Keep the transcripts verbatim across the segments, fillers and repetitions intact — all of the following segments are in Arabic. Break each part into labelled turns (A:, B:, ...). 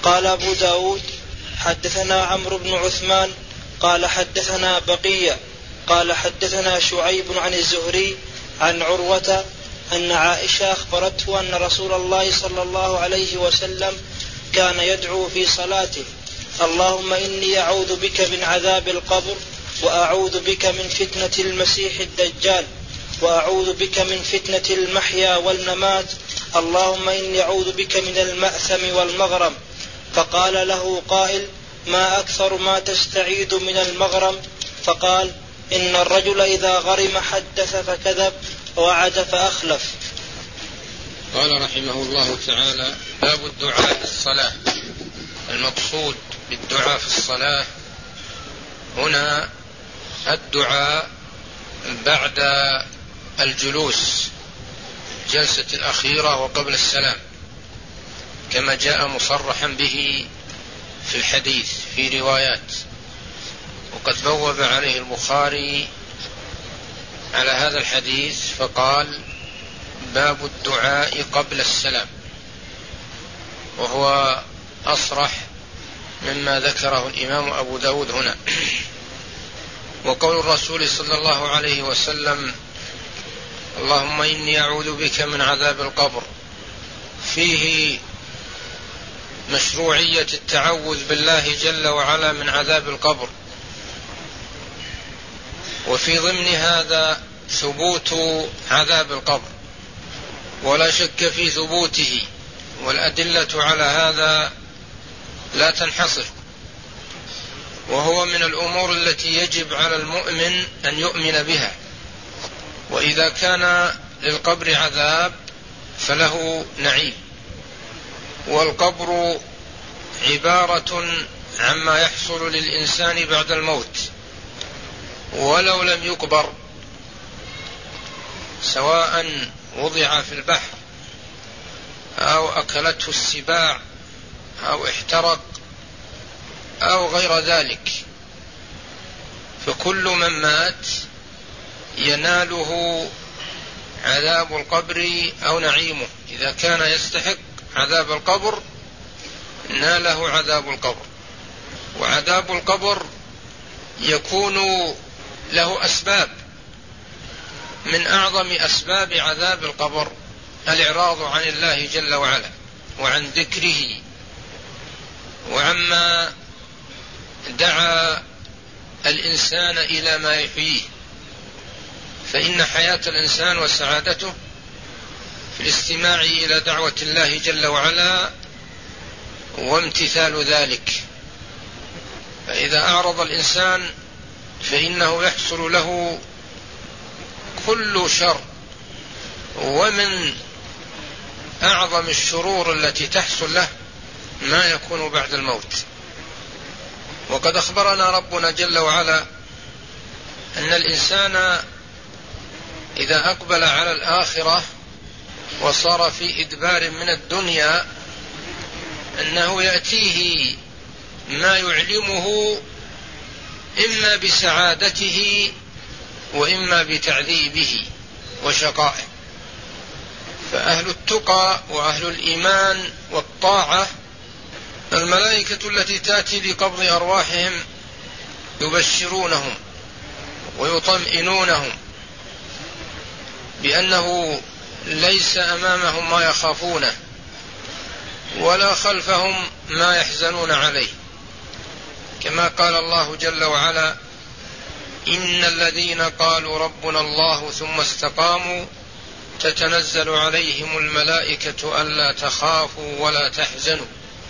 A: قال أبو داود حدثنا عمرو بن عثمان قال حدثنا بقية قال حدثنا شعيب عن الزهري عن عروة أن عائشة أخبرته أن رسول الله صلى الله عليه وسلم كان يدعو في صلاته: اللهم إني أعوذ بك من عذاب القبر، وأعوذ بك من فتنة المسيح الدجال، وأعوذ بك من فتنة المحيا والممات، اللهم إني أعوذ بك من المأثم والمغرم. فقال له قائل: ما أكثر ما تستعيذ من المغرم؟ فقال: إن الرجل إذا غرم حدث فكذب، ووعد فأخلف.
B: قال رحمه الله تعالى: باب الدعاء في الصلاة. المقصود بالدعاء في الصلاة هنا الدعاء بعد الجلوس، جلسة الأخيرة وقبل السلام، كما جاء مصرحا به في الحديث في روايات، وقد بوب عليه البخاري على هذا الحديث فقال: باب الدعاء قبل السلام، وهو أصرح مما ذكره الإمام أبو داود هنا. وقول الرسول صلى الله عليه وسلم: اللهم إني أعوذ بك من عذاب القبر، فيه مشروعية التعوذ بالله جل وعلا من عذاب القبر، وفي ضمن هذا ثبوت عذاب القبر، ولا شك في ثبوته، والأدلة على هذا لا تنحصر، وهو من الأمور التي يجب على المؤمن أن يؤمن بها. وإذا كان للقبر عذاب فله نعيم، والقبر عبارة عما يحصل للإنسان بعد الموت، ولو لم يقبر، سواء وضع في البحر أو أكلته السباع أو احترق أو غير ذلك، فكل من مات يناله عذاب القبر أو نعيمه. إذا كان يستحق عذاب القبر ناله عذاب القبر. وعذاب القبر يكون له أسباب، من أعظم أسباب عذاب القبر الإعراض عن الله جل وعلا وعن ذكره وعما دعا الإنسان إلى ما يحييه، فإن حياة الإنسان وسعادته في الاستماع إلى دعوة الله جل وعلا وامتثال ذلك. فإذا أعرض الإنسان فإنه يحصل له كل شر، ومن أعظم الشرور التي تحصل له ما يكون بعد الموت. وقد أخبرنا ربنا جل وعلا أن الإنسان إذا أقبل على الآخرة وصار في إدبار من الدنيا أنه يأتيه ما يعلمه إما بسعادته وإما بتعذيبه وشقائه. فأهل التقى وأهل الإيمان والطاعة الملائكة التي تأتي لقبض أرواحهم يبشرونهم ويطمئنونهم بأنه ليس أمامهم ما يخافونه ولا خلفهم ما يحزنون عليه، كما قال الله جل وعلا: إن الذين قالوا ربنا الله ثم استقاموا تتنزل عليهم الملائكة ألا تخافوا ولا تحزنوا.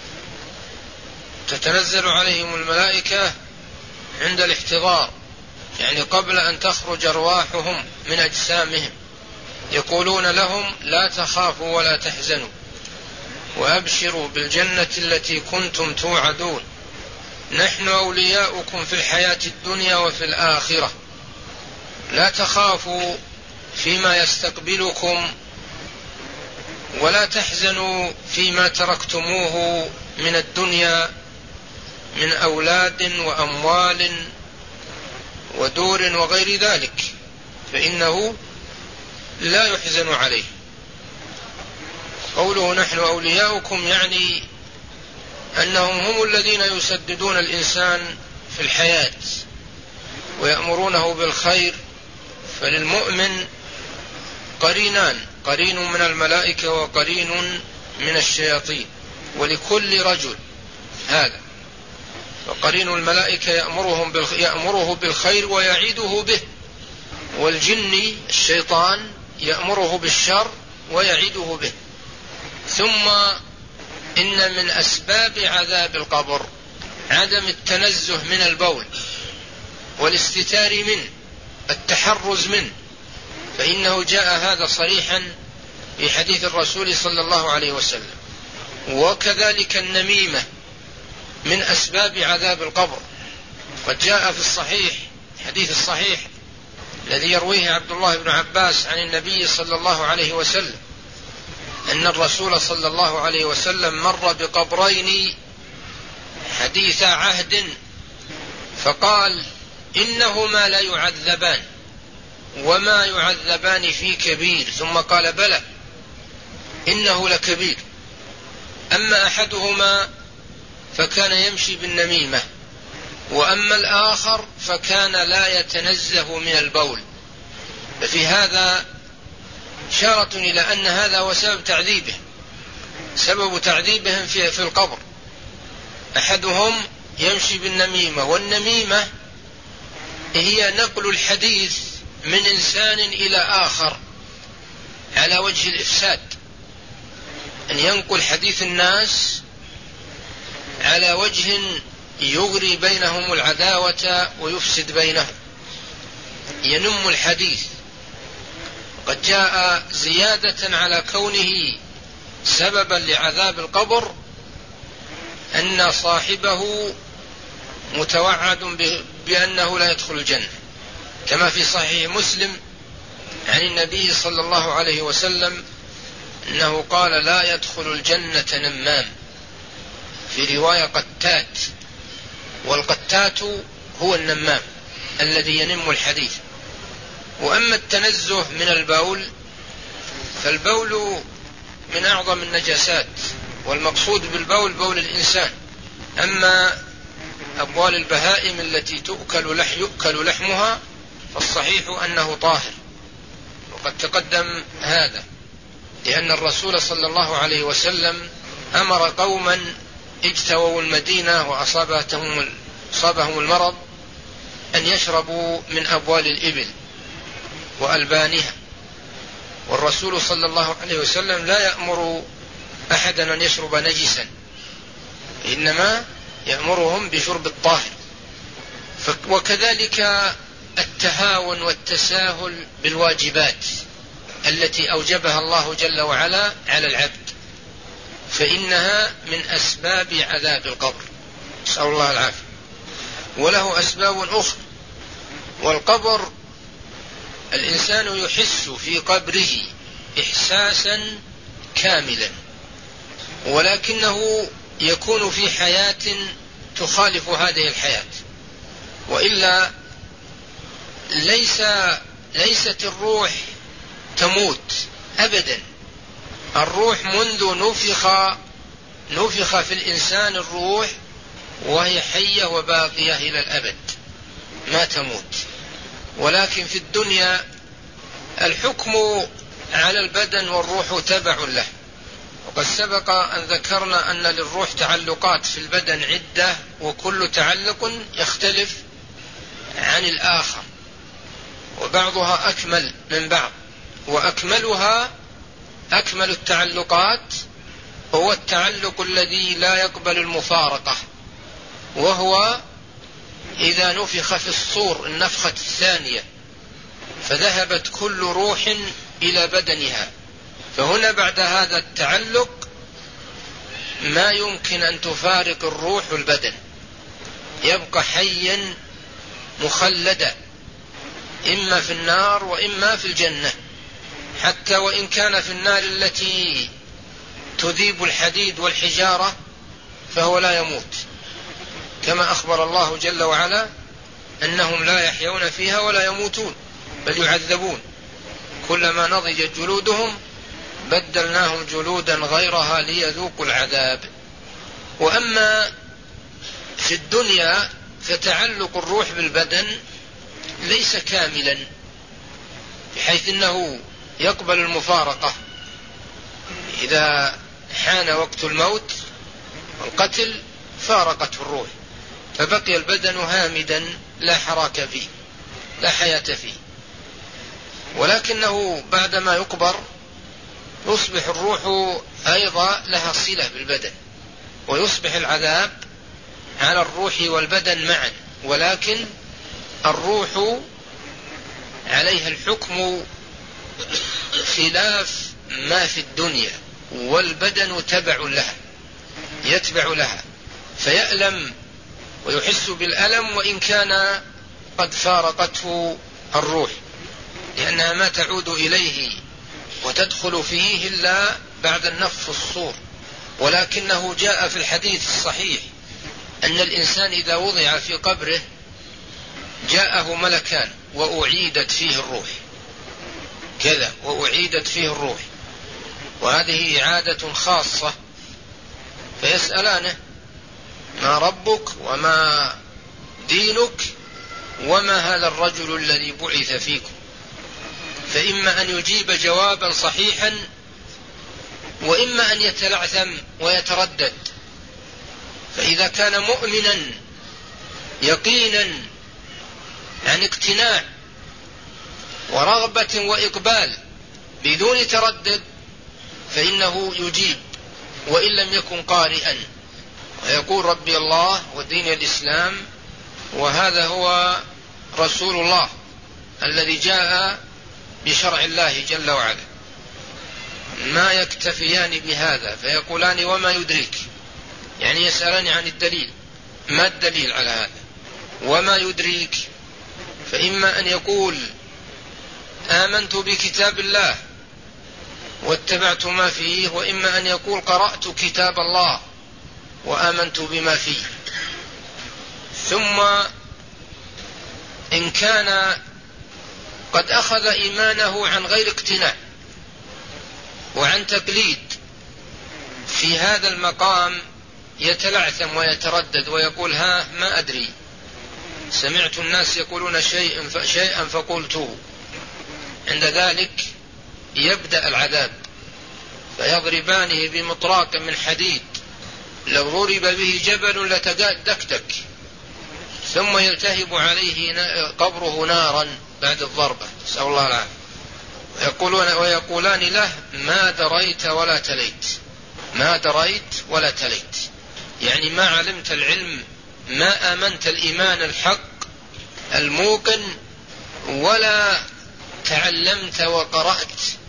B: تتنزل عليهم الملائكة عند الاحتضار، يعني قبل أن تخرج أرواحهم من أجسامهم، يقولون لهم: لا تخافوا ولا تحزنوا وأبشروا بالجنة التي كنتم توعدون، نحن أولياؤكم في الحياة الدنيا وفي الآخرة، لا تخافوا فيما يستقبلكم ولا تحزنوا فيما تركتموه من الدنيا من أولاد وأموال ودور وغير ذلك، فإنه لا يحزن عليه. قوله نحن أولياؤكم يعني أنهم هم الذين يسددون الإنسان في الحياة ويأمرونه بالخير. فللمؤمن قرينان، قرين من الملائكة وقرين من الشياطين، ولكل رجل هذا. فقرين الملائكة يأمرهم يأمره بالخير ويعيده به، والجن الشيطان يأمره بالشر ويعيده به. ثم إن من أسباب عذاب القبر عدم التنزه من البول والاستتار منه، التحرز منه، فإنه جاء هذا صريحا في حديث الرسول صلى الله عليه وسلم. وكذلك النميمة من أسباب عذاب القبر، قد جاء في الصحيح حديث الصحيح الذي يرويه عبد الله بن عباس عن النبي صلى الله عليه وسلم أن الرسول صلى الله عليه وسلم مر بقبرين حديث عهد فقال إنهما لا يعذبان وما يعذبان في كبير، ثم قال بلى إنه لكبير، أما أحدهما فكان يمشي بالنميمة، وأما الآخر فكان لا يتنزه من البول. ففي هذا إشارة إلى أن هذا هو سبب تعذيبه سبب تعذيبهم في, في القبر. أحدهم يمشي بالنميمة، والنميمة هي نقل الحديث من إنسان إلى آخر على وجه الإفساد، أن ينقل حديث الناس على وجه يغري بينهم العداوة ويفسد بينهم، ينم الحديث. قد جاء زيادة على كونه سببا لعذاب القبر أن صاحبه متوعد بأنه لا يدخل الجنة، كما في صحيح مسلم عن النبي صلى الله عليه وسلم أنه قال لا يدخل الجنة نمام، في رواية قتات، والقتات هو النمام الذي ينم الحديث. وأما التنزه من البول فالبول من أعظم النجاسات، والمقصود بالبول بول الإنسان. أما أبوال البهائم التي تؤكل لح يؤكل لحمها فالصحيح أنه طاهر، وقد تقدم هذا، لأن الرسول صلى الله عليه وسلم أمر قوما اجتووا المدينة وأصابتهم أصابهم المرض أن يشربوا من أبوال الإبل وألبانها، والرسول صلى الله عليه وسلم لا يأمر أحدا أن يشرب نجسا، إنما يأمرهم بشرب الطاهر. وكذلك التهاون والتساهل بالواجبات التي أوجبها الله جل وعلا على العبد، فإنها من أسباب عذاب القبر، نسأل الله العافية. وله أسباب أخرى، والقبر الإنسان يحس في قبره إحساسا كاملا، ولكنه يكون في حياة تخالف هذه الحياة، وإلا ليس ليست الروح تموت أبدا. الروح منذ نفخ نفخ في الإنسان الروح وهي حية وباقية إلى الأبد ما تموت. ولكن في الدنيا الحكم على البدن والروح تبع له، وقد سبق أن ذكرنا أن للروح تعلقات في البدن عدة، وكل تعلق يختلف عن الآخر، وبعضها أكمل من بعض، وأكملها أكمل التعلقات هو التعلق الذي لا يقبل المفارقة، وهو إذا نفخ في الصور النفخة الثانية فذهبت كل روح إلى بدنها، فهنا بعد هذا التعلق ما يمكن أن تفارق الروح البدن، يبقى حيا مخلدا إما في النار وإما في الجنة، حتى وإن كان في النار التي تذيب الحديد والحجارة فهو لا يموت، كما أخبر الله جل وعلا أنهم لا يحيون فيها ولا يموتون بل يعذبون، كلما نضجت جلودهم بدلناهم جلودا غيرها ليذوقوا العذاب. وأما في الدنيا فتعلق الروح بالبدن ليس كاملا، بحيث أنه يقبل المفارقة إذا حان وقت الموت والقتل فارقته الروح، فبقي البدن هامدا لا حراك فيه لا حياة فيه، ولكنه بعدما يقبر يصبح الروح أيضا لها صلة بالبدن، ويصبح العذاب على الروح والبدن معا، ولكن الروح عليها الحكم خلاف ما في الدنيا، والبدن تبع لها يتبع لها فيألم ويحس بالألم وإن كان قد فارقته الروح، لأنها ما تعود إليه وتدخل فيه إلا بعد النفخ في الصور. ولكنه جاء في الحديث الصحيح أن الإنسان إذا وضع في قبره جاءه ملكان وأعيدت فيه الروح كذا وأعيدت فيه الروح، وهذه إعادة خاصة، فيسألانه ما ربك وما دينك وما هذا الرجل الذي بعث فيكم، فإما أن يجيب جوابا صحيحا وإما أن يتلعثم ويتردد. فإذا كان مؤمنا يقينا عن اقتناع ورغبة وإقبال بدون تردد فإنه يجيب وإن لم يكن قارئا، ويقول ربي الله ودين الإسلام وهذا هو رسول الله الذي جاء بشرع الله جل وعلا. ما يكتفيان بهذا فيقولان وما يدريك، يعني يسألان عن الدليل، ما الدليل على هذا؟ وما يدريك، فإما أن يقول آمنت بكتاب الله واتبعت ما فيه، وإما أن يقول قرأت كتاب الله وآمنت بما فيه. ثم إن كان قد أخذ إيمانه عن غير اقتناع وعن تقليد، في هذا المقام يتلعثم ويتردد ويقول ها ما أدري، سمعت الناس يقولون شيئا شيئا فقلته. عند ذلك يبدأ العذاب، فيضربانه بمطراق من حديد لو ضرب به جبل لتدكدك، ثم يلتهب عليه قبره نارا بعد الضربة، نسأل الله العافية. ويقولون ويقولان له ما دريت ولا تليت، ما دريت ولا تليت، يعني ما علمت العلم، ما آمنت الإيمان الحق الموقن، ولا تعلمت وقرأت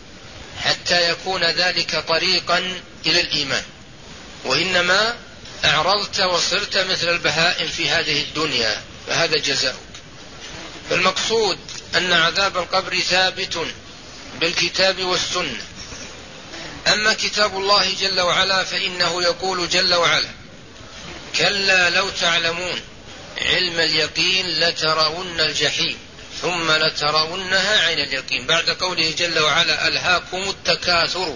B: حتى يكون ذلك طريقا إلى الإيمان، وإنما أعرضت وصرت مثل البهائم في هذه الدنيا، فهذا جزاؤك. فالمقصود أن عذاب القبر ثابت بالكتاب والسنة. أما كتاب الله جل وعلا فإنه يقول جل وعلا كلا لو تعلمون علم اليقين لترون الجحيم ثم لترونها عين اليقين، بعد قوله جل وعلا ألهاكم التكاثر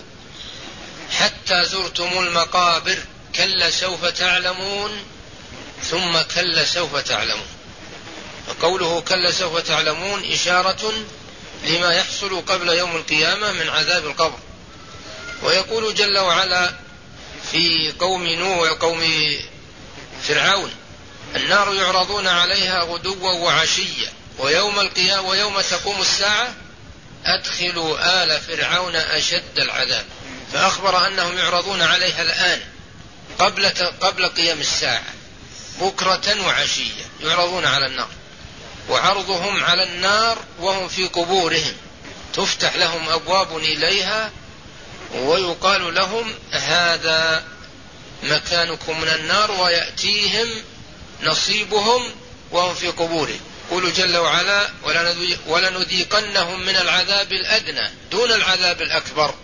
B: حتى زرتم المقابر كلا سوف تعلمون ثم كلا سوف تعلمون. وقوله كلا سوف تعلمون إشارة لما يحصل قبل يوم القيامة من عذاب القبر. ويقول جل وعلا في قوم نوح قوم فرعون النار يعرضون عليها غدوا وعشيا ويوم القيامة ويوم تقوم الساعة أدخلوا آل فرعون أشد العذاب، فأخبر أنهم يعرضون عليها الآن قبل قبل قيام الساعة بكرة وعشية، يعرضون على النار، وعرضهم على النار وهم في قبورهم، تفتح لهم أبواب إليها ويقال لهم هذا مكانكم من النار، ويأتيهم نصيبهم وهم في قبورهم. يقول جل وعلا ولنذيقنهم من العذاب الأدنى دون العذاب الأكبر.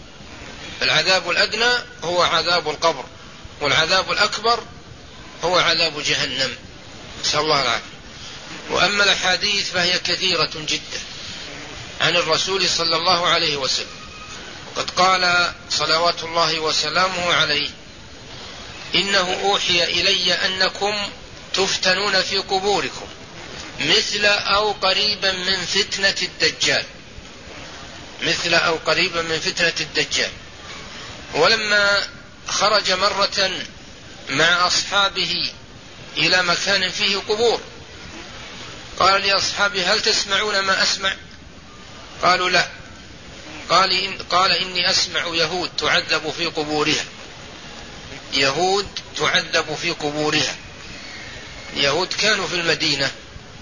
B: العذاب الأدنى هو عذاب القبر، والعذاب الأكبر هو عذاب جهنم، نسأل الله العافية. وأما الأحاديث فهي كثيرة جدا عن الرسول صلى الله عليه وسلم، قد قال صلوات الله وسلامه عليه إنه أوحي إلي أنكم تفتنون في قبوركم مثل أو قريبا من فتنة الدجال، مثل أو قريبا من فتنة الدجال. ولما خرج مرة مع أصحابه إلى مكان فيه قبور قال لأصحابه: هل تسمعون ما أسمع؟ قالوا: لا. قال, إن قال إني أسمع يهود تعذب في قبورها، يهود تعذب في قبورها. يهود كانوا في المدينة،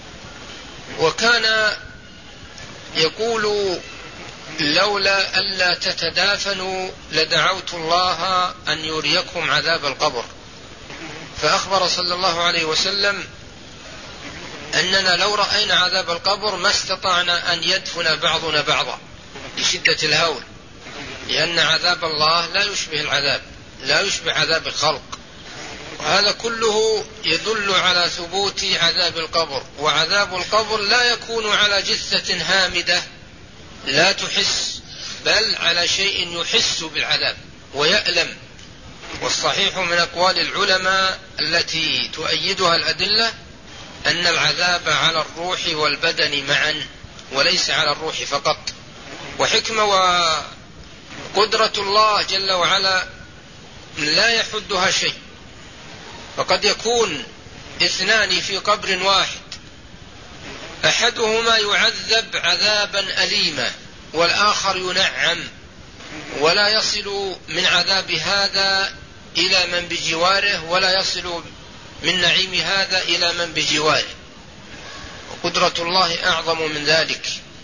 B: وكان يقول: لولا ألا تتدافنوا لدعوت الله أن يريكم عذاب القبر. فأخبر صلى الله عليه وسلم أننا لو رأينا عذاب القبر ما استطعنا أن يدفن بعضنا بعضا لشدة الهول، لأن عذاب الله لا يشبه العذاب، لا يشبه عذاب الخلق. وهذا كله يدل على ثبوت عذاب القبر. وعذاب القبر لا يكون على جثة هامدة لا تحس، بل على شيء يحس بالعذاب ويألم. والصحيح من أقوال العلماء التي تؤيدها الأدلة أن العذاب على الروح والبدن معا وليس على الروح فقط. وحكمة وقدرة الله جل وعلا لا يحدها شيء، فقد يكون اثنان في قبر واحد، أحدهما يعذب عذابا أليما والآخر ينعم، ولا يصل من عذاب هذا إلى من بجواره ولا يصل من نعيم هذا إلى من بجواره. وقدرة الله أعظم من ذلك.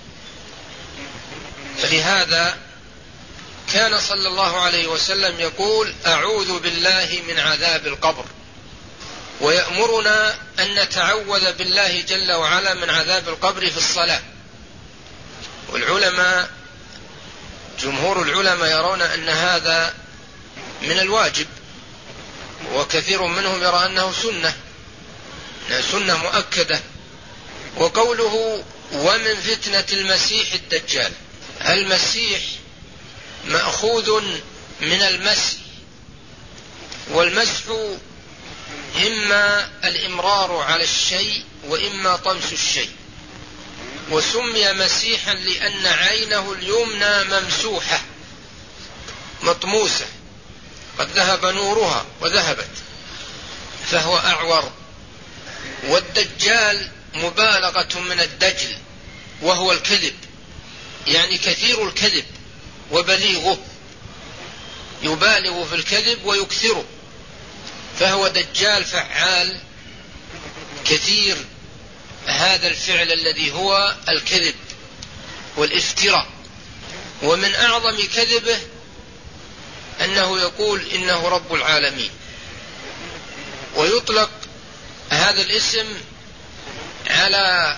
B: فلهذا كان صلى الله عليه وسلم يقول: أعوذ بالله من عذاب القبر، ويأمرنا أن نتعوذ بالله جل وعلا من عذاب القبر في الصلاة. والعلماء جمهور العلماء يرون أن هذا من الواجب، وكثير منهم يرى أنه سنة سنة مؤكدة. وقوله: ومن فتنة المسيح الدجال، المسيح مأخوذ من المسح، والمسح إما الإمرار على الشيء وإما طمس الشيء. وسمي مسيحا لأن عينه اليمنى ممسوحة مطموسة قد ذهب نورها وذهبت، فهو أعور. والدجال مبالغة من الدجل وهو الكذب، يعني كثير الكذب وبليغه، يبالغ في الكذب ويكثره، فهو دجال فعال كثير هذا الفعل الذي هو الكذب والافتراء. ومن أعظم كذبه أنه يقول إنه رب العالمين. ويطلق هذا الاسم على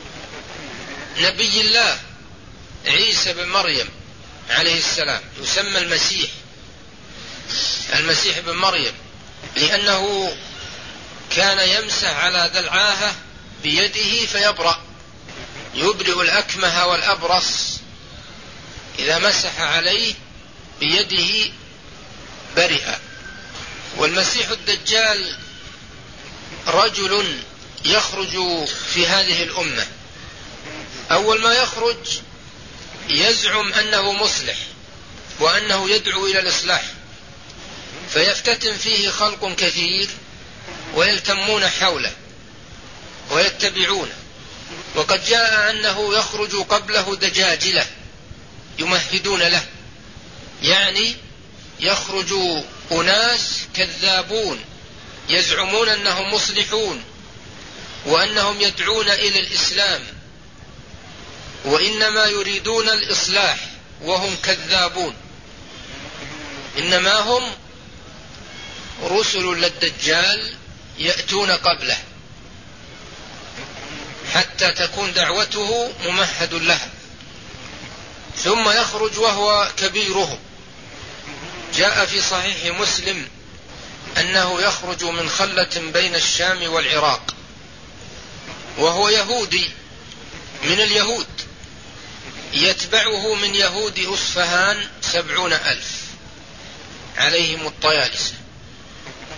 B: نبي الله عيسى بن مريم عليه السلام، يسمى المسيح المسيح بن مريم، لأنه كان يمسح على ذا العاهة بيده فيبرأ، يبرئ الأكمه والأبرص، إذا مسح عليه بيده برئ. والمسيح الدجال رجل يخرج في هذه الأمة، أول ما يخرج يزعم أنه مصلح وأنه يدعو إلى الإصلاح، فيفتتن فيه خلق كثير ويلتمون حوله ويتبعونه. وقد جاء أنه يخرج قبله دجاجلة يمهدون له، يعني يخرج أناس كذابون يزعمون أنهم مصلحون وأنهم يدعون إلى الإسلام، وإنما يريدون الإصلاح وهم كذابون، إنما هم رسل للدجال يأتون قبله حتى تكون دعوته ممهد لها، ثم يخرج وهو كبيرهم. جاء في صحيح مسلم أنه يخرج من خلة بين الشام والعراق، وهو يهودي من اليهود، يتبعه من يهود أصفهان سبعون ألف عليهم الطيالسة،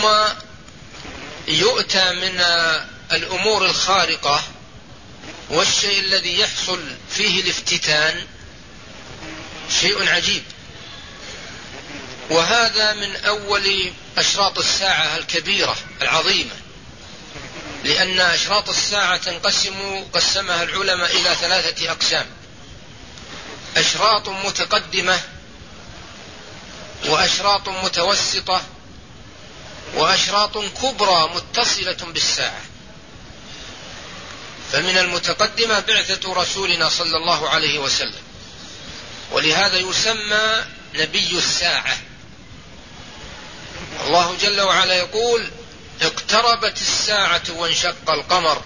B: ثم يؤتى من الأمور الخارقة والشيء الذي يحصل فيه الافتتان شيء عجيب. وهذا من أول أشراط الساعة الكبيرة العظيمة، لأن أشراط الساعة تنقسم قسمها العلماء إلى ثلاثة أقسام: أشراط متقدمة، وأشراط متوسطة، وأشراط كبرى متصلة بالساعة. فمن المتقدمة بعثة رسولنا صلى الله عليه وسلم، ولهذا يسمى نبي الساعة. الله جل وعلا يقول: اقتربت الساعة وانشق القمر،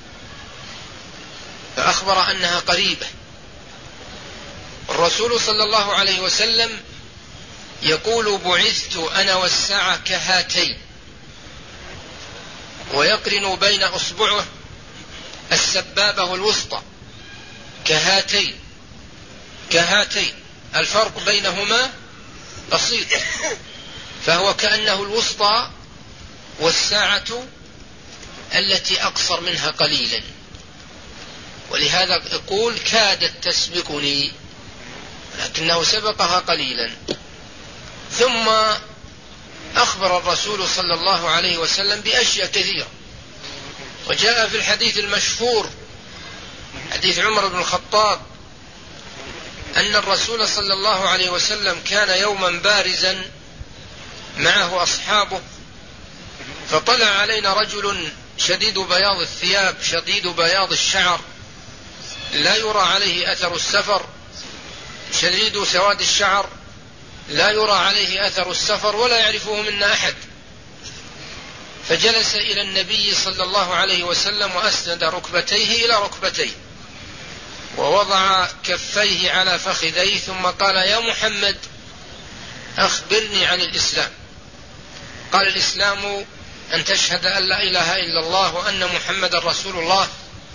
B: فأخبر أنها قريبة. الرسول صلى الله عليه وسلم يقول: بعثت أنا والساعة كهاتين، ويقرن بين أصبعه السبابة والوسطى كهاتين كهاتين الفرق بينهما بسيط، فهو كأنه الوسطى والساعة التي أقصر منها قليلا، ولهذا يقول: كادت تسبقني، لكنه سبقها قليلا. ثم أخبر الرسول صلى الله عليه وسلم بأشياء كثيرة، وجاء في الحديث المشهور حديث عمر بن الخطاب أن الرسول صلى الله عليه وسلم كان يوما بارزا معه أصحابه، فطلع علينا رجل شديد بياض الثياب شديد بياض الشعر، لا يرى عليه أثر السفر، شديد سواد الشعر، لا يرى عليه أثر السفر، ولا يعرفه منا أحد. فجلس إلى النبي صلى الله عليه وسلم وأسند ركبتيه إلى ركبتيه، ووضع كفيه على فخذيه، ثم قال: يا محمد أخبرني عن الإسلام. قال: الإسلام أن تشهد أن لا إله إلا الله وأن محمد رسول الله،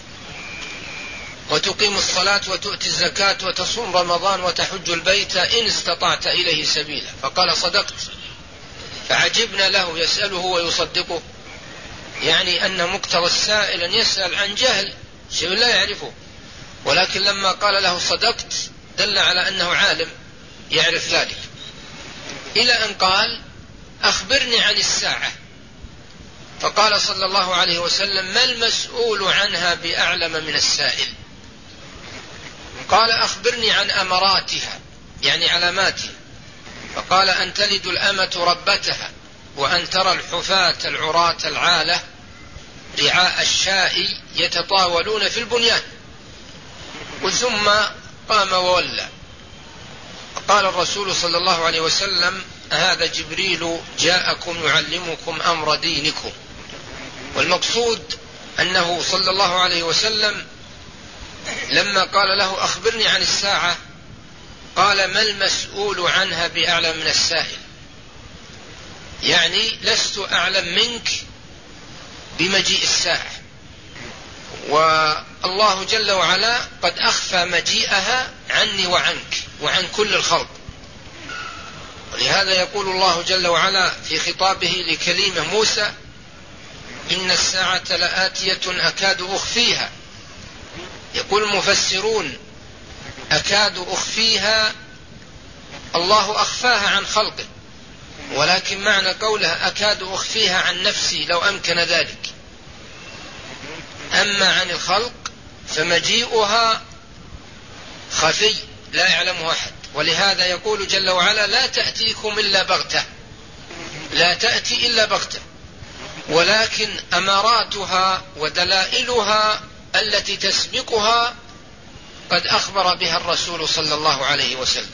B: وتقيم الصلاة وتؤتي الزكاة وتصوم رمضان وتحج البيت إن استطعت إليه سبيلا. فقال: صدقت. فعجبنا له، يسأله ويصدقه، يعني أن مقتضى السائل أن يسأل عن جهل شيء لا يعرفه، ولكن لما قال له صدقت دل على أنه عالم يعرف ذلك. إلى أن قال: أخبرني عن الساعة. فقال صلى الله عليه وسلم: ما المسؤول عنها بأعلم من السائل؟ قال: أخبرني عن أمراتها، يعني علاماتها. فقال: أن تلد الأمة ربتها، وأن ترى الحفاة العراة العالة رعاء الشاء يتطاولون في البنيان. ثم قام وولى. قال الرسول صلى الله عليه وسلم: هذا جبريل جاءكم يعلمكم أمر دينكم. والمقصود أنه صلى الله عليه وسلم لما قال له: أخبرني عن الساعة، قال: ما المسؤول عنها بأعلم من السائل؟ يعني لست أعلم منك بمجيء الساعة، والله جل وعلا قد أخفى مجيئها عني وعنك وعن كل الخلق. ولهذا يقول الله جل وعلا في خطابه لكليمه موسى: إن الساعة لآتية أكاد أخفيها. يقول المفسرون: أكاد أخفيها، الله أخفاها عن خلقه، ولكن معنى قولها أكاد أخفيها عن نفسي لو أمكن ذلك. أما عن الخلق فمجيئها خفي لا يعلمه أحد. ولهذا يقول جل وعلا: لا تأتيكم إلا بغتة، لا تأتي إلا بغتة، ولكن أماراتها ودلائلها التي تسبقها قد أخبر بها الرسول صلى الله عليه وسلم.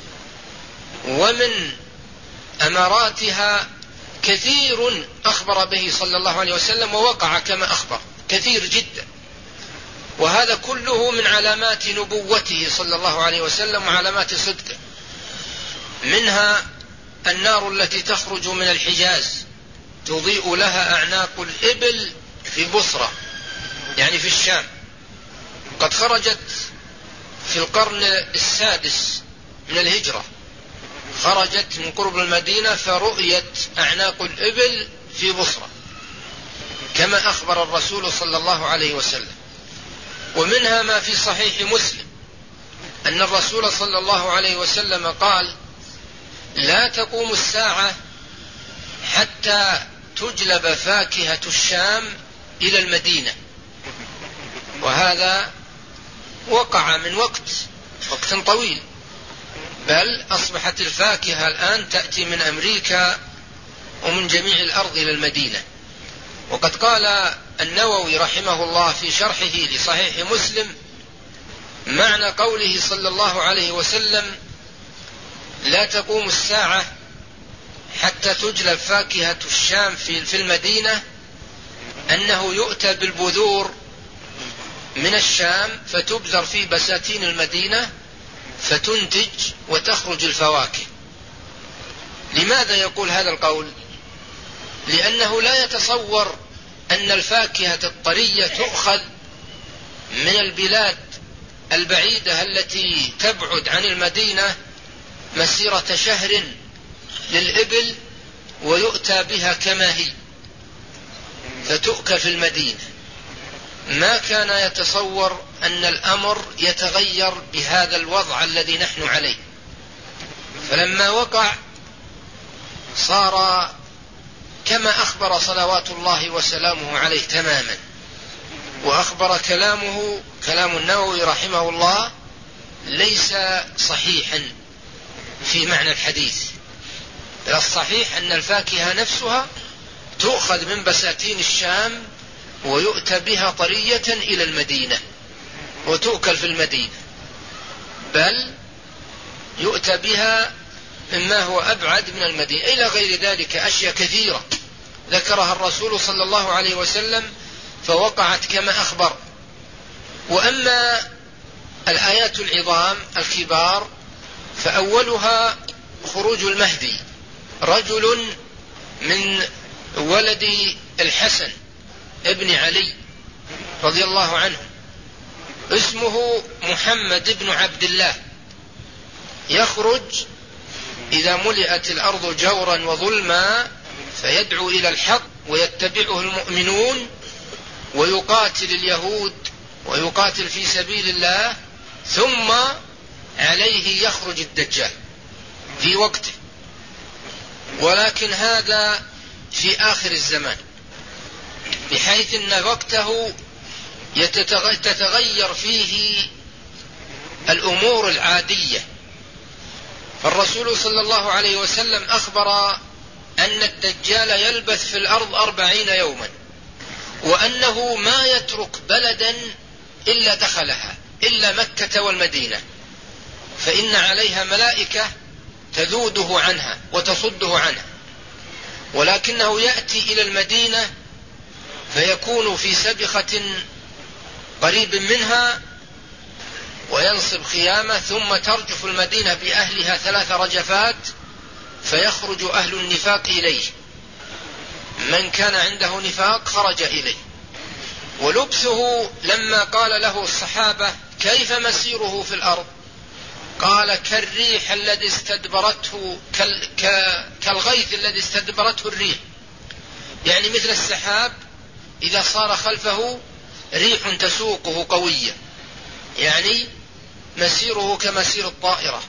B: ومن أماراتها كثير أخبر به صلى الله عليه وسلم ووقع كما أخبر، كثير جدا، وهذا كله من علامات نبوته صلى الله عليه وسلم وعلامات صدقه. منها النار التي تخرج من الحجاز تضيء لها أعناق الإبل في بصرة، يعني في الشام، قد خرجت في القرن السادس من الهجرة، خرجت من قرب المدينة فرؤيت أعناق الإبل في بصرة كما أخبر الرسول صلى الله عليه وسلم. ومنها ما في صحيح مسلم أن الرسول صلى الله عليه وسلم قال: لا تقوم الساعة حتى تجلب فاكهة الشام إلى المدينة. وهذا وقع من وقت وقت طويل، بل أصبحت الفاكهة الآن تأتي من أمريكا ومن جميع الأرض إلى المدينة. وقد قال النووي رحمه الله في شرحه لصحيح مسلم معنى قوله صلى الله عليه وسلم: لا تقوم الساعة حتى تجلب فاكهة الشام في المدينة، أنه يؤتى بالبذور من الشام فتبذر في بساتين المدينة فتنتج وتخرج الفواكه. لماذا يقول هذا القول؟ لأنه لا يتصور أن الفاكهة الطرية تؤخذ من البلاد البعيدة التي تبعد عن المدينة مسيرة شهر للإبل ويؤتى بها كما هي فتؤكل في المدينة. ما كان يتصور أن الأمر يتغير بهذا الوضع الذي نحن عليه. فلما وقع صار كما أخبر صلوات الله وسلامه عليه تماما. وأخبر كلامه كلام النووي رحمه الله ليس صحيحا في معنى الحديث، بل الصحيح أن الفاكهة نفسها تؤخذ من بساتين الشام ويؤتى بها طرية إلى المدينة وتؤكل في المدينة، بل يؤتى بها مما هو أبعد من المدينة إلى غير ذلك أشياء كثيرة ذكرها الرسول صلى الله عليه وسلم فوقعت كما أخبر. وأما الآيات العظام الكبار فأولها خروج المهدي، رجل من ولد الحسن ابن علي رضي الله عنه اسمه محمد بن عبد الله، يخرج إذا ملئت الأرض جورا وظلما فيدعو إلى الحق ويتبعه المؤمنون ويقاتل اليهود ويقاتل في سبيل الله، ثم عليه يخرج الدجال في وقته. ولكن هذا في آخر الزمان، بحيث أن وقته تتغير فيه الأمور العادية. فالرسول صلى الله عليه وسلم أخبر أن الدجال يلبث في الأرض أربعين يوما، وأنه ما يترك بلدا إلا دخلها إلا مكة والمدينة، فإن عليها ملائكة تذوده عنها وتصده عنها، ولكنه يأتي إلى المدينة فيكون في سبخة قريب منها وينصب خيامة، ثم ترجف المدينة بأهلها ثلاث رجفات فيخرج أهل النفاق إليه، من كان عنده نفاق خرج إليه. ولبسه لما قال له الصحابة كيف مسيره في الأرض قال كالريح الذي استدبرته كالغيث الذي استدبرته الريح، يعني مثل السحاب إذا صار خلفه ريح تسوقه قوية، يعني مسيره كمسير الطائرة.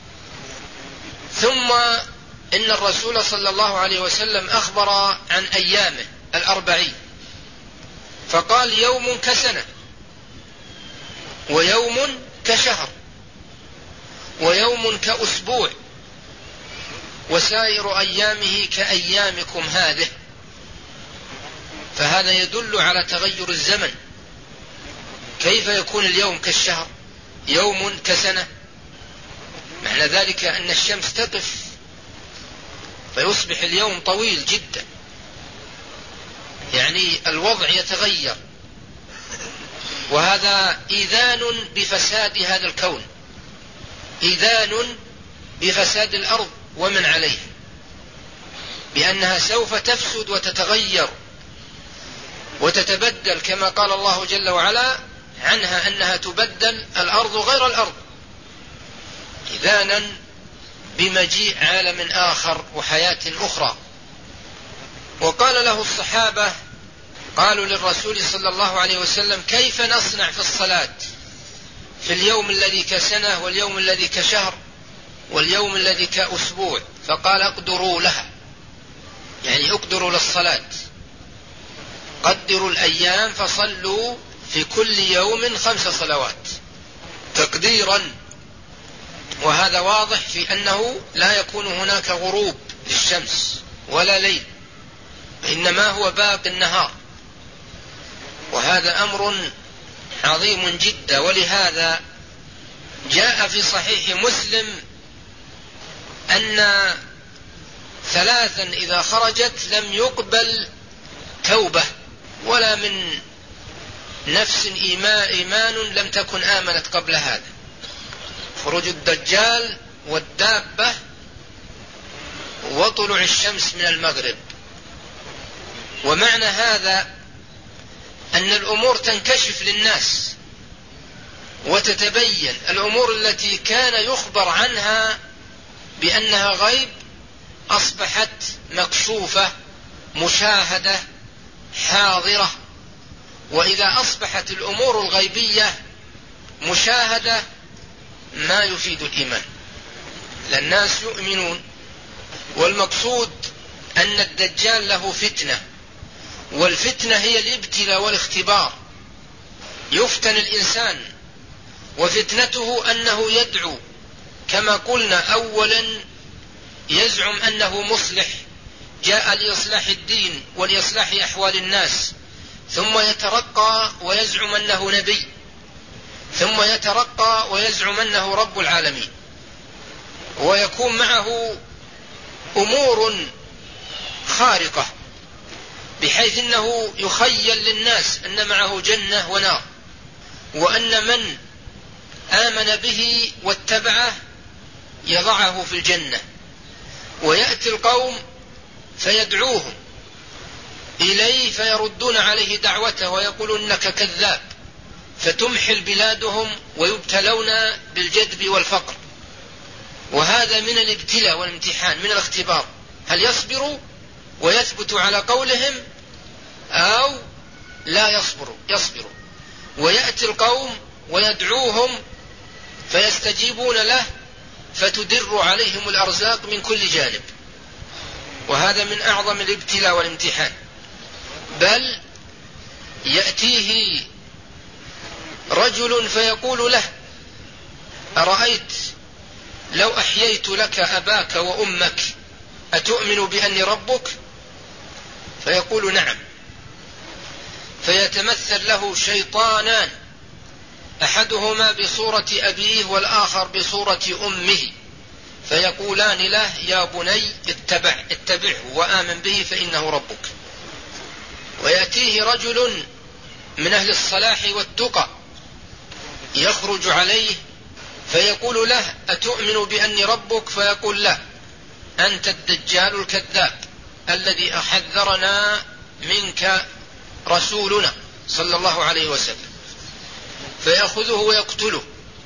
B: ثم إن الرسول صلى الله عليه وسلم أخبر عن أيامه الأربعين فقال يوم كسنة، ويوم كشهر، ويوم كأسبوع، وسائر أيامه كأيامكم هذه. فهذا يدل على تغير الزمن. كيف يكون اليوم كالشهر، يوم كسنة؟ معنى ذلك أن الشمس تقف فيصبح اليوم طويل جدا، يعني الوضع يتغير. وهذا إذان بفساد هذا الكون، إذان بفساد الأرض ومن عليها، بأنها سوف تفسد وتتغير وتتبدل، كما قال الله جل وعلا عنها أنها تبدل الأرض غير الأرض، إذانا بمجيء عالم آخر وحياة أخرى. وقال فقال له الصحابة، قالوا للرسول صلى الله عليه وسلم: كيف نصنع في الصلاة في اليوم الذي كسنة واليوم الذي كشهر واليوم الذي كأسبوع؟ فقال: اقدروا لها، يعني اقدروا للصلاة، قدروا الأيام فصلوا في كل يوم خمس صلوات تقديرا. وهذا واضح في أنه لا يكون هناك غروب للشمس ولا ليل، إنما هو باقي النهار، وهذا أمر عظيم جدا. ولهذا جاء في صحيح مسلم أن ثلاثا إذا خرجت لم يقبل توبة ولا من نفس إيمان لم تكن آمنت قبل هذا: خروج الدجال والدابة وطلوع الشمس من المغرب. ومعنى هذا أن الأمور تنكشف للناس وتتبين، الأمور التي كان يخبر عنها بأنها غيب أصبحت مكشوفة مشاهدة حاضرة. وإذا أصبحت الأمور الغيبية مشاهدة ما يفيد الإيمان، لأن الناس يؤمنون. والمقصود أن الدجال له فتنة، والفتنة هي الابتلاء والاختبار، يفتن الإنسان، وفتنته أنه يدعو كما قلنا. أولا يزعم أنه مصلح، جاء لإصلاح الدين ولإصلاح أحوال الناس، ثم يترقى ويزعم أنه نبي، ثم يترقى ويزعم أنه رب العالمين، ويكون معه أمور خارقة بحيث أنه يخيل للناس أن معه جنة ونار، وأن من آمن به واتبعه يضعه في الجنة. ويأتي القوم فيدعوهم إليه فيردون عليه دعوته ويقولون إنك كذاب، فتمحل بلادهم ويبتلون بالجدب والفقر. وهذا من الابتلاء والامتحان، من الاختبار، هل يصبروا ويثبتوا على قولهم أو لا يصبروا يصبروا. ويأتي القوم ويدعوهم فيستجيبون له فتدر عليهم الأرزاق من كل جانب. وهذا من أعظم الابتلاء والامتحان. بل يأتيه رجل فيقول له: أرأيت لو أحييت لك أباك وأمك أتؤمن بأني ربك؟ فيقول: نعم. فيتمثل له شيطانان، أحدهما بصورة أبيه والآخر بصورة أمه، فيقولان له: يا بني اتبع اتبعه وآمن به فإنه ربك. ويأتيه رجل من أهل الصلاح والتقى يخرج عليه فيقول له: أتؤمن بأني ربك؟ فيقول: لا، أنت الدجال الكذاب الذي أحذرنا منك رسولنا صلى الله عليه وسلم. فيأخذه ويقتله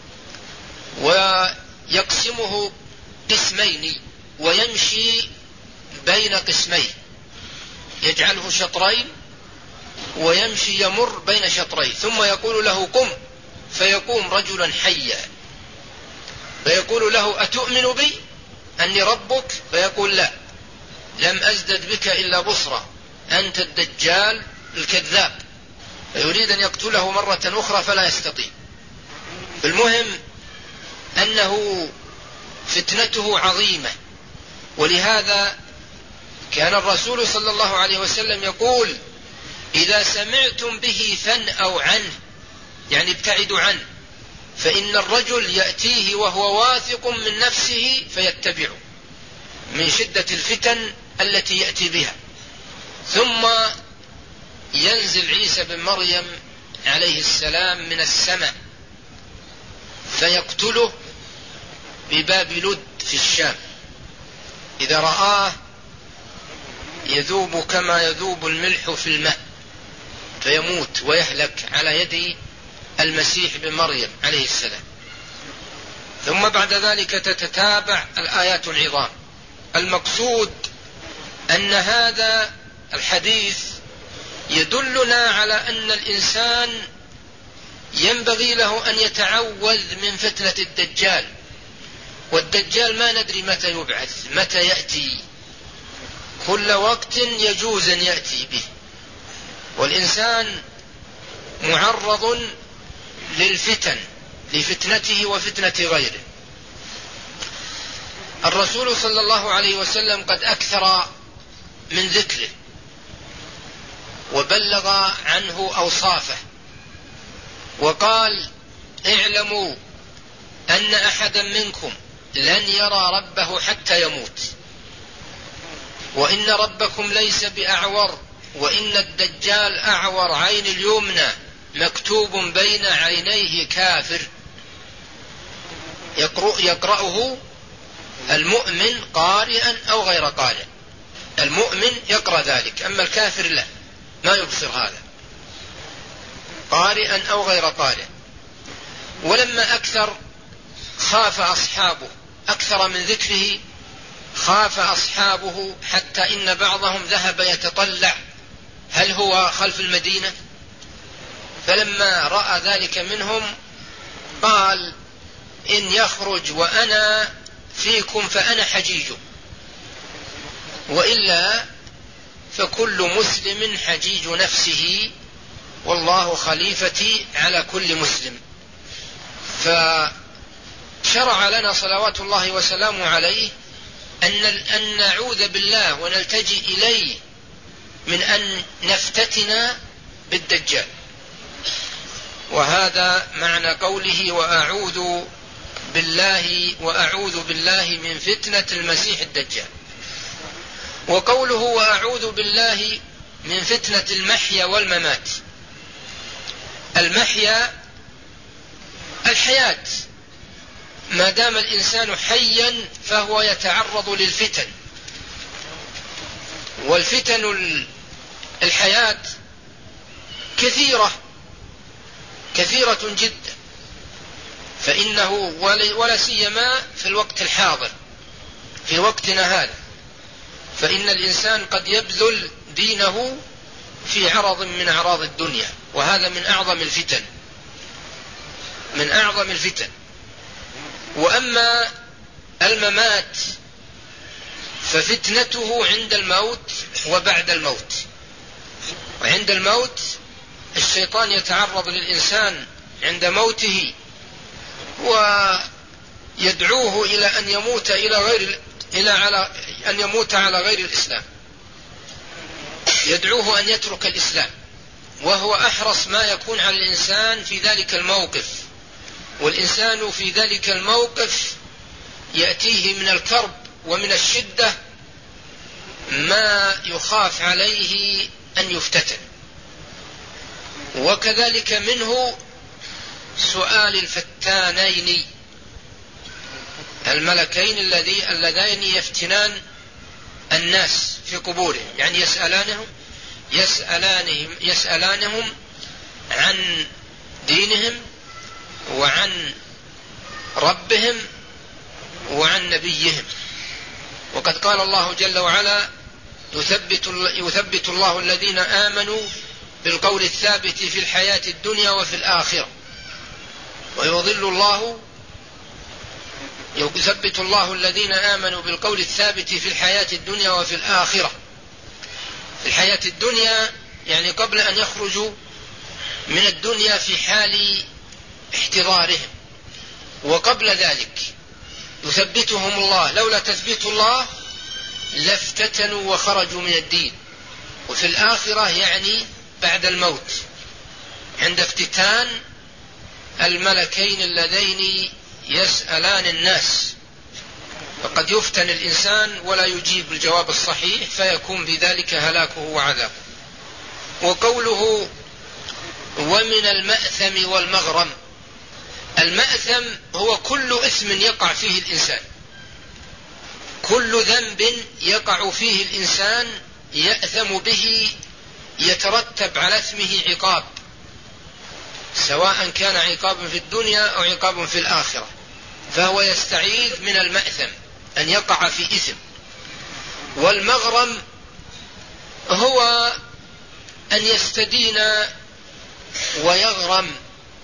B: ويقسمه قسمين ويمشي بين قسمين، يجعله شطرين ويمشي يمر بين شطرين، ثم يقول له: قم، فيقوم رجلا حيا فيقول له: أتؤمن بي أني ربك؟ فيقول: لا، لم أزدد بك إلا بصرة، أنت الدجال الكذاب. فيريد أن يقتله مرة أخرى فلا يستطيع. المهم أنه فتنته عظيمة. ولهذا كان الرسول صلى الله عليه وسلم يقول: إذا سمعتم به فانأوا عنه، يعني ابتعدوا عنه، فإن الرجل يأتيه وهو واثق من نفسه فيتبعه من شدة الفتن التي يأتي بها. ثم ينزل عيسى بن مريم عليه السلام من السماء فيقتله بباب لد في الشام، إذا رآه يذوب كما يذوب الملح في الماء فيموت ويهلك على يد المسيح بن مريم عليه السلام. ثم بعد ذلك تتتابع الآيات العظام. المقصود أن هذا الحديث يدلنا على أن الإنسان ينبغي له أن يتعوذ من فتنة الدجال، والدجال ما ندري متى يبعث، متى يأتي، كل وقت يجوز أن يأتي به، والإنسان معرض للفتن، لفتنته وفتنة غيره. الرسول صلى الله عليه وسلم قد أكثر من ذكره وبلغ عنه أوصافه، وقال: اعلموا أن أحدا منكم لن يرى ربه حتى يموت، وإن ربكم ليس بأعور، وإن الدجال أعور عين اليمنى مكتوب بين عينيه كافر، يقرأ يقرأه المؤمن قارئا أو غير قارئ. المؤمن يقرأ ذلك، أما الكافر لا، ما يبصر هذا، قارئا أو غير قارئ. ولما أكثر خاف أصحابه، أكثر من ذكره خاف أصحابه، حتى إن بعضهم ذهب يتطلع هل هو خلف المدينة، فلما رأى ذلك منهم قال: إن يخرج وأنا فيكم فأنا حجيجه، وإلا فكل مسلم حجيج نفسه، والله خليفتي على كل مسلم. فشرع لنا صلوات الله وسلامه عليه أن أن نعوذ بالله ونلتجئ إليه من أن نفتتن بالدجال، وهذا معنى قوله: وأعوذ بالله وأعوذ بالله من فتنة المسيح الدجال. وقوله: وأعوذ بالله من فتنة المحيا والممات. المحيا الحياة، ما دام الإنسان حيا فهو يتعرض للفتن، والفتن الحياة كثيرة كثيرة جدا، فإنه ولا سيما في الوقت الحاضر، في وقتنا هذا، فإن الإنسان قد يبذل دينه في عرض من أعراض الدنيا، وهذا من أعظم الفتن، من أعظم الفتن. وأما الممات ففتنته عند الموت وبعد الموت. وعند الموت الشيطان يتعرض للإنسان عند موته ويدعوه إلى أن يموت إلى غير إلى على أن يموت على غير الإسلام، يدعوه أن يترك الإسلام، وهو أحرص ما يكون على الإنسان في ذلك الموقف. والإنسان في ذلك الموقف يأتيه من الكرب ومن الشدة ما يخاف عليه أن يفتتن. وكذلك منه سؤال الفتانين الملكين اللذين يفتنان الناس في قبورهم، يعني يسألانهم يسألانهم يسألانهم عن دينهم وعن ربهم وعن نبيهم. وقد قال الله جل وعلا: يثبت, يثبت الله الذين آمنوا بالقول الثابت في الحياة الدنيا وفي الآخرة، ويضل الله يثبت الله الذين آمنوا بالقول الثابت في الحياة الدنيا وفي الآخرة. في الحياة الدنيا يعني قبل أن يخرجوا من الدنيا في حال احتضارهم، وقبل ذلك يثبتهم الله، لولا تثبيت الله لافتتنوا وخرجوا من الدين. وفي الآخرة يعني بعد الموت، عند افتتان الملكين اللذين يسألان الناس، فقد يفتن الإنسان ولا يجيب الجواب الصحيح فيكون بذلك هلاكه وعذابه. وقوله: ومن المأثم والمغرم. المأثم هو كل إثم يقع فيه الإنسان، كل ذنب يقع فيه الإنسان يأثم به، يترتب على اسمه عقاب، سواء كان عقاب في الدنيا أو عقاب في الآخرة، فهو يستعيذ من المأثم أن يقع في إثم. والمغرم هو أن يستدين ويغرم،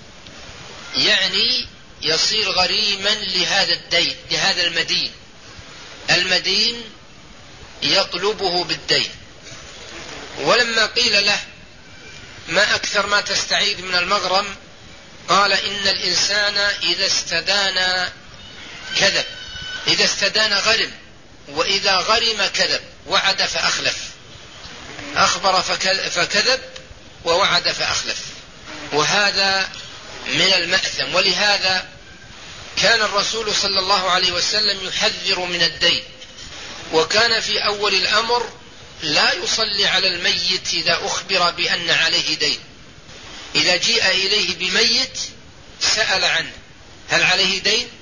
B: يعني يصير غريما لهذا الدين، لهذا المدين. المدين يطلبه بالدين. ولما قيل له ما أكثر ما تستعيد من المغرم، قال إن الإنسان إذا استدان كذب، إذا استدان غرم، وإذا غرم كذب، وعد فأخلف، أخبر فكذب ووعد فأخلف، وهذا من المأثم. ولهذا كان الرسول صلى الله عليه وسلم يحذر من الدين، وكان في أول الأمر لا يصلي على الميت إذا أخبر بأن عليه دين. إذا جيء إليه بميت سأل عنه هل عليه دين،